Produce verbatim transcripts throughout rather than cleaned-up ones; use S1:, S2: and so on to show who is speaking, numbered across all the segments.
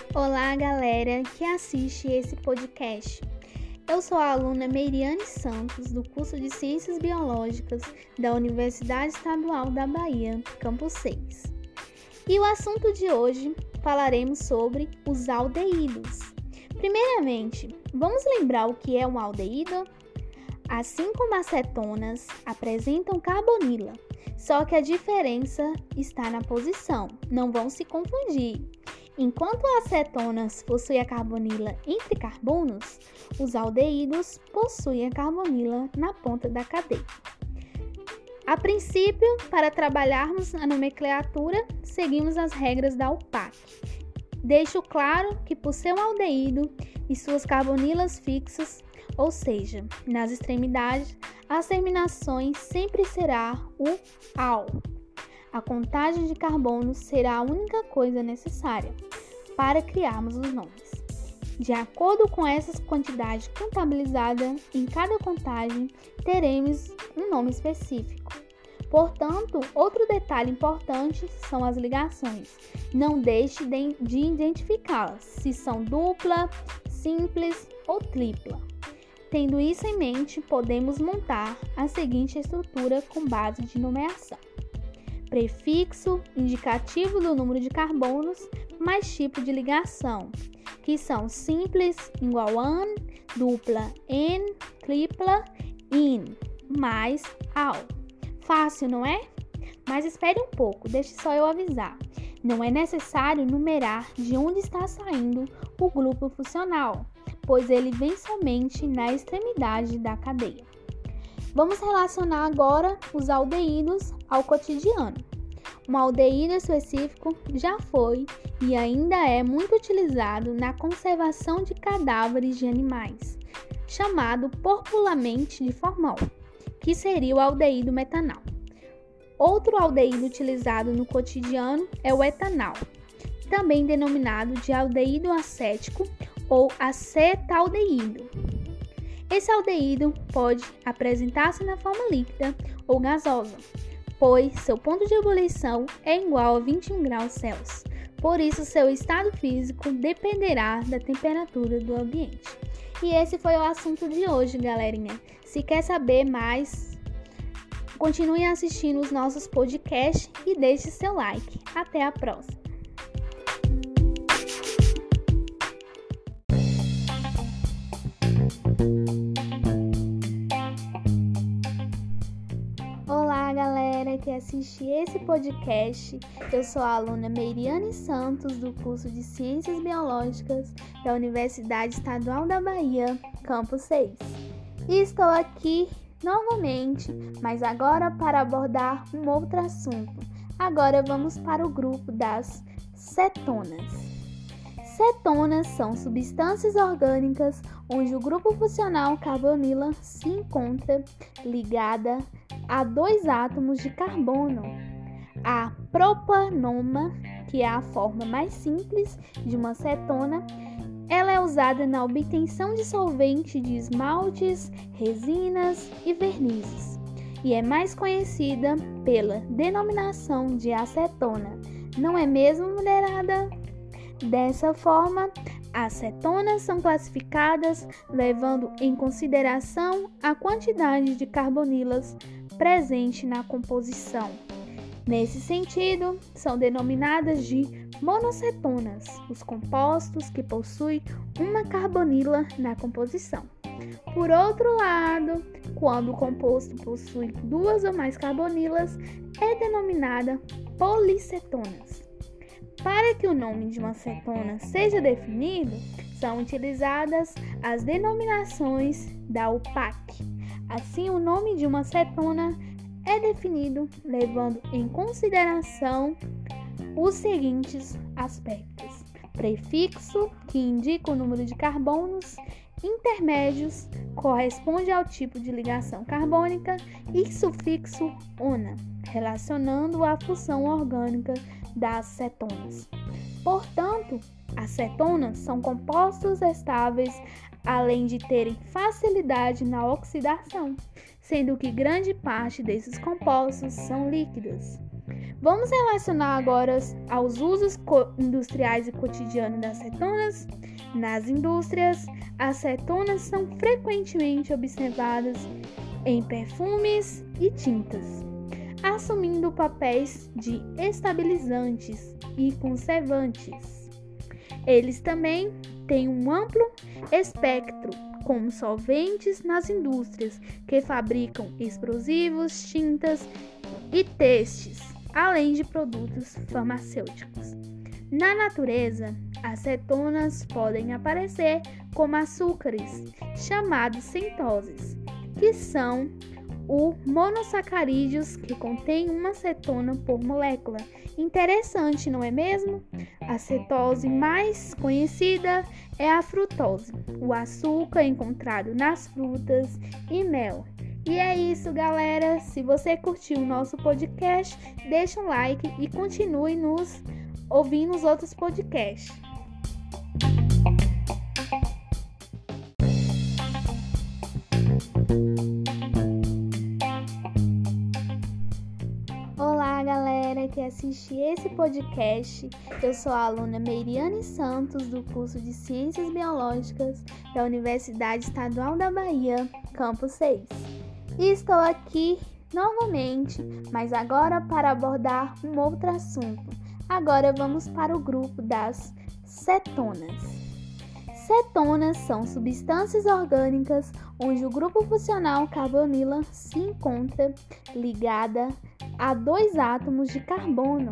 S1: Olá, galera que assiste esse podcast. Eu sou a aluna Meiriane Santos, do curso de Ciências Biológicas da Universidade Estadual da Bahia, Campus seis. E o assunto de hoje falaremos sobre os aldeídos. Primeiramente, vamos lembrar o que é um aldeído? Assim como as cetonas apresentam carbonila, só que a diferença está na posição, não vão se confundir. Enquanto as cetonas possuem a carbonila entre carbonos, os aldeídos possuem a carbonila na ponta da cadeia. A princípio, para trabalharmos a nomenclatura, seguimos as regras da U P A C. Deixo claro que por ser um aldeído e suas carbonilas fixas, ou seja, nas extremidades, as terminações sempre será o -al. A contagem de carbonos será a única coisa necessária para criarmos os nomes. De acordo com essas quantidades contabilizadas em cada contagem, teremos um nome específico. Portanto, outro detalhe importante são as ligações. Não deixe de identificá-las, se são dupla, simples ou tripla. Tendo isso em mente, podemos montar a seguinte estrutura com base de nomeação: prefixo, indicativo do número de carbonos, mais tipo de ligação, que são simples, igual an, dupla, en, tripla, in, mais al. Fácil, não é? Mas espere um pouco, deixe só eu avisar. Não é necessário numerar de onde está saindo o grupo funcional, pois ele vem somente na extremidade da cadeia. Vamos relacionar agora os aldeídos ao cotidiano. Um aldeído específico já foi e ainda é muito utilizado na conservação de cadáveres de animais, chamado popularmente de formol, que seria o aldeído metanal. Outro aldeído utilizado no cotidiano é o etanal, também denominado de aldeído acético ou acetaldeído. Esse aldeído pode apresentar-se na forma líquida ou gasosa, pois seu ponto de ebulição é igual a vinte e um graus Celsius. Por isso, seu estado físico dependerá da temperatura do ambiente. E esse foi o assunto de hoje, galerinha. Se quer saber mais, continue assistindo os nossos podcasts e deixe seu like. Até a próxima! Olá, galera que assiste esse podcast. Eu sou a aluna Meiriane Santos, do curso de Ciências Biológicas da Universidade Estadual da Bahia, Campus seis. E estou aqui novamente, mas agora para abordar um outro assunto. Agora vamos para o grupo das cetonas. Cetonas são substâncias orgânicas onde o grupo funcional carbonila se encontra ligada a dois átomos de carbono. A propanona, que é a forma mais simples de uma cetona, ela é usada na obtenção de solvente de esmaltes, resinas e vernizes, e é mais conhecida pela denominação de acetona. Não é mesmo, mulherada? Dessa forma, as cetonas são classificadas levando em consideração a quantidade de carbonilas presente na composição. Nesse sentido, são denominadas de monocetonas os compostos que possuem uma carbonila na composição. Por outro lado, quando o composto possui duas ou mais carbonilas, é denominada policetonas. Para que o nome de uma cetona seja definido, são utilizadas as denominações da U P A C. Assim, o nome de uma cetona é definido levando em consideração os seguintes aspectos: prefixo, que indica o número de carbonos, intermédios, corresponde ao tipo de ligação carbônica, e sufixo -ona, relacionando a função orgânica das cetonas. Portanto, as cetonas são compostos estáveis, além de terem facilidade na oxidação, sendo que grande parte desses compostos são líquidos. Vamos relacionar agora aos usos co- industriais e cotidianos das cetonas? Nas indústrias, as cetonas são frequentemente observadas em perfumes e tintas, assumindo papéis de estabilizantes e conservantes. Eles também têm um amplo espectro como solventes nas indústrias que fabricam explosivos, tintas e testes, além de produtos farmacêuticos. Na natureza, as cetonas podem aparecer como açúcares, chamados centoses, que são os monossacarídeos que contêm uma cetona por molécula. Interessante, não é mesmo? A cetose mais conhecida é a frutose, o açúcar encontrado nas frutas e mel. E é isso, galera. Se você curtiu o nosso podcast, deixa um like e continue nos ouvindo os outros podcasts. Olá, galera que assiste esse podcast. Eu sou a aluna Meiriane Santos, do curso de Ciências Biológicas da Universidade Estadual da Bahia, Campus seis. E estou aqui novamente, mas agora para abordar um outro assunto. Agora vamos para o grupo das cetonas. Cetonas são substâncias orgânicas onde o grupo funcional carbonila se encontra ligada a dois átomos de carbono.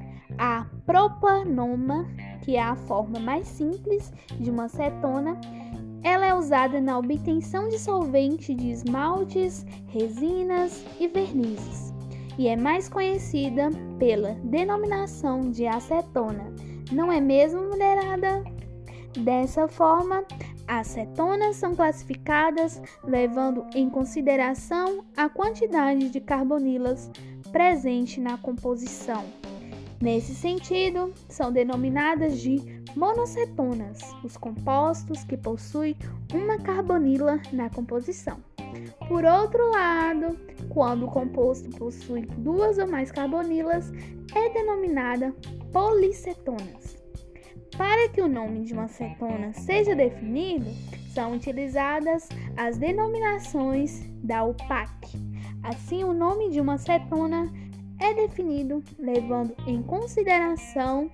S1: A propanona, que é a forma mais simples de uma cetona, ela é usada na obtenção de solvente de esmaltes, resinas e vernizes, e é mais conhecida pela denominação de acetona. Não é mesmo, mulherada? Dessa forma, as cetonas são classificadas levando em consideração a quantidade de carbonilas presente na composição. Nesse sentido, são denominadas de monocetonas os compostos que possuem uma carbonila na composição. Por outro lado, quando o composto possui duas ou mais carbonilas, é denominada policetonas. Para que o nome de uma cetona seja definido, são utilizadas as denominações da U P A C. Assim, o nome de uma cetona é definido levando em consideração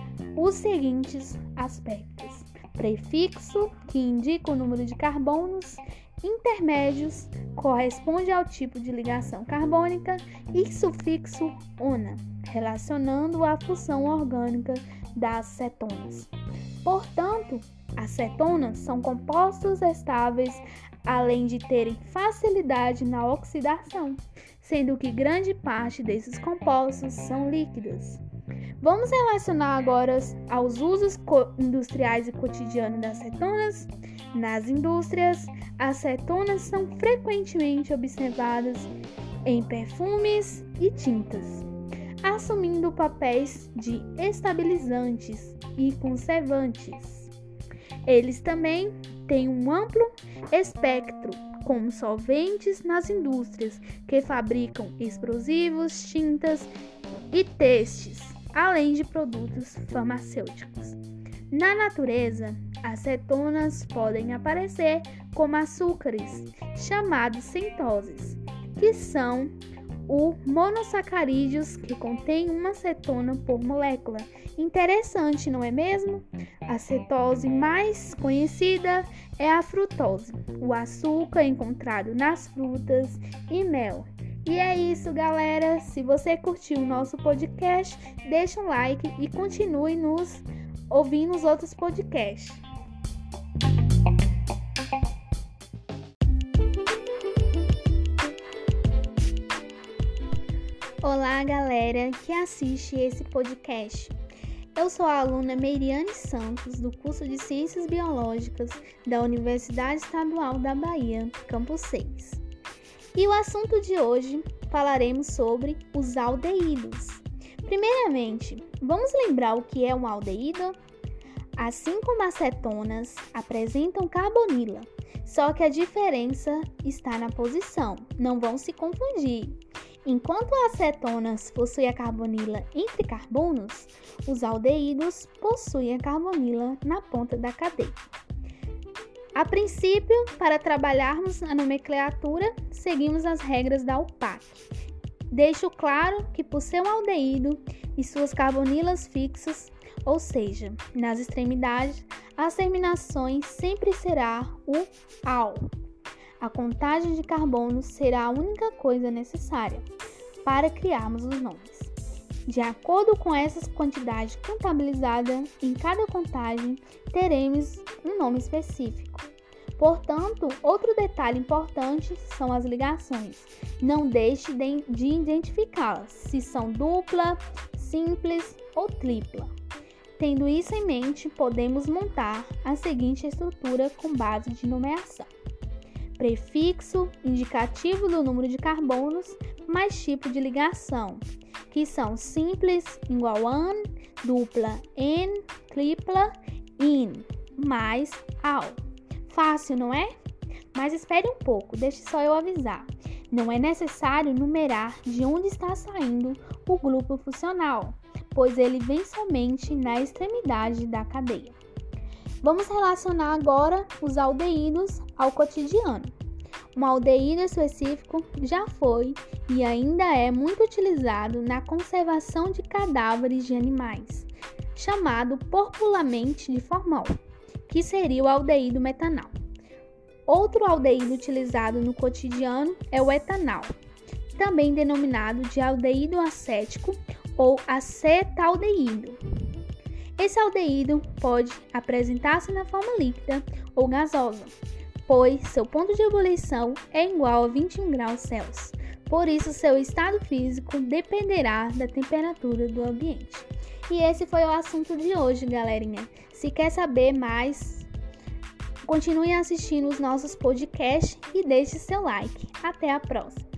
S1: os seguintes aspectos: prefixo, que indica o número de carbonos, intermédios, corresponde ao tipo de ligação carbônica, e sufixo ona, relacionando a função orgânica das cetonas. Portanto, as cetonas são compostos estáveis, além de terem facilidade na oxidação, sendo que grande parte desses compostos são líquidos. Vamos relacionar agora aos usos co- industriais e cotidianos das cetonas? Nas indústrias, as cetonas são frequentemente observadas em perfumes e tintas, assumindo papéis de estabilizantes e conservantes. Eles também têm um amplo espectro como solventes nas indústrias que fabricam explosivos, tintas e testes, além de produtos farmacêuticos. Na natureza, as cetonas podem aparecer como açúcares, chamados centoses, que são os monossacarídeos que contêm uma cetona por molécula. Interessante, não é mesmo? A cetose mais conhecida é a frutose, o açúcar encontrado nas frutas e mel. E é isso, galera. Se você curtiu o nosso podcast, deixa um like e continue nos ouvindo os outros podcasts. Olá, galera que assiste esse podcast. Eu sou a aluna Meiriane Santos, do curso de Ciências Biológicas da Universidade Estadual da Bahia, Campus seis. E o assunto de hoje falaremos sobre os aldeídos. Primeiramente, vamos lembrar o que é um aldeído? Assim como as cetonas apresentam carbonila, só que a diferença está na posição, não vão se confundir. Enquanto as cetonas possuem a carbonila entre carbonos, os aldeídos possuem a carbonila na ponta da cadeia. A princípio, para trabalharmos a nomenclatura, seguimos as regras da U P A C. Deixo claro que, por ser um aldeído e suas carbonilas fixas, ou seja, nas extremidades, as terminações sempre será o -al. A contagem de carbonos será a única coisa necessária para criarmos os nomes. De acordo com essas quantidades contabilizadas em cada contagem, teremos um nome específico. Portanto, outro detalhe importante são as ligações. Não deixe de identificá-las, se são dupla, simples ou tripla. Tendo isso em mente, podemos montar a seguinte estrutura com base de nomeação: prefixo, indicativo do número de carbonos, mais tipo de ligação, que são simples, igual an, dupla, en, tripla, in, mais ao. Fácil, não é? Mas espere um pouco, deixe só eu avisar. Não é necessário numerar de onde está saindo o grupo funcional, pois ele vem somente na extremidade da cadeia. Vamos relacionar agora os aldeídos ao cotidiano. Um aldeído específico já foi e ainda é muito utilizado na conservação de cadáveres de animais, chamado popularmente de formol, que seria o aldeído metanal. Outro aldeído utilizado no cotidiano é o etanal, também denominado de aldeído acético ou acetaldeído. Esse aldeído pode apresentar-se na forma líquida ou gasosa, pois seu ponto de ebulição é igual a vinte e um graus Celsius. Por isso, seu estado físico dependerá da temperatura do ambiente. E esse foi o assunto de hoje, galerinha. Se quer saber mais, continue assistindo os nossos podcasts e deixe seu like. Até a próxima!